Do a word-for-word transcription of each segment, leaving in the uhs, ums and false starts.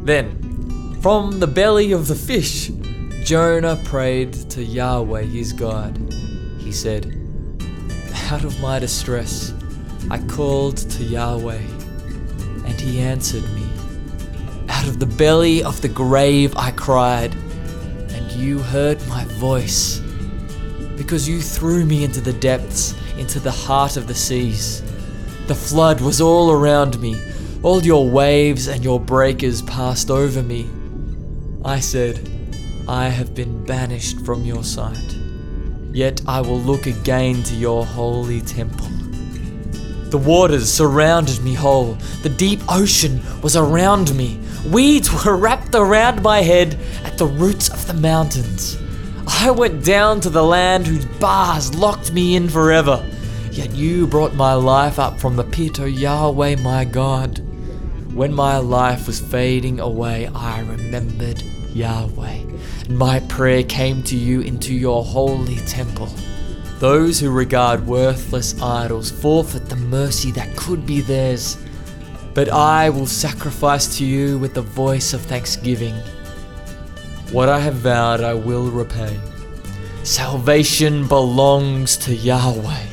Then, from the belly of the fish, Jonah prayed to Yahweh his God. He said, "Out of my distress, I called to Yahweh, and he answered me. Out of the belly of the grave I cried, and you heard my voice. Because you threw me into the depths, into the heart of the seas. The flood was all around me. All your waves and your breakers passed over me. I said, I have been banished from your sight. Yet I will look again to your holy temple. The waters surrounded me whole. The deep ocean was around me. Weeds were wrapped around my head at the roots of the mountains. I went down to the land whose bars locked me in forever. Yet you brought my life up from the pit, O Yahweh my God. When my life was fading away, I remembered Yahweh, and my prayer came to you into your holy temple. Those who regard worthless idols forfeit the mercy that could be theirs. But I will sacrifice to you with the voice of thanksgiving. What I have vowed I will repay. Salvation belongs to Yahweh."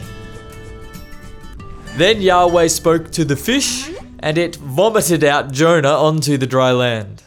Then Yahweh spoke to the fish, and it vomited out Jonah onto the dry land.